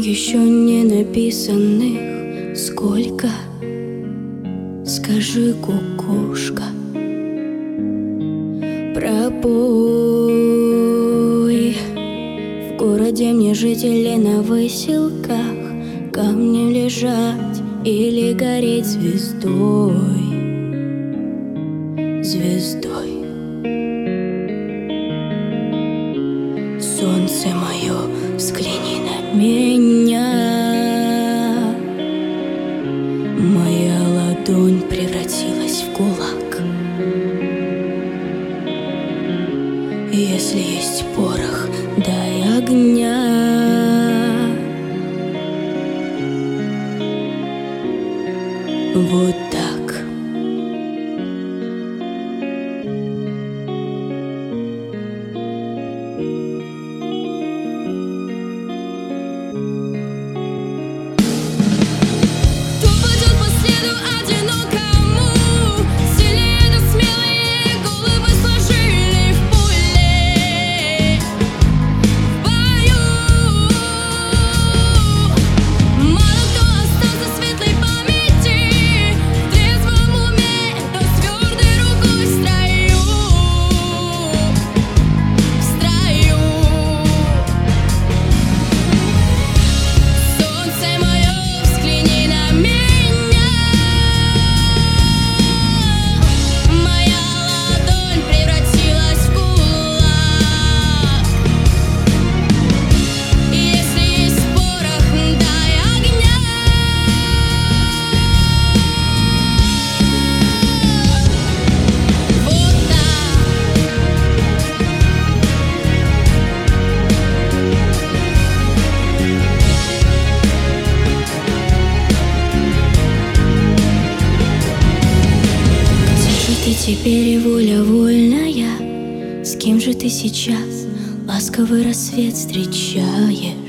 еще не написанных сколько? Скажи, кукушка. Пробой. В городе мне жить или на выселках, камнем лежать или гореть звездой. Звездой. Солнце мое, взгляни на меня. Моя ладонь превратилась в кулак. Если есть порох, дай огня. Вот так. Теперь и воля вольная. С кем же ты сейчас ласковый рассвет встречаешь?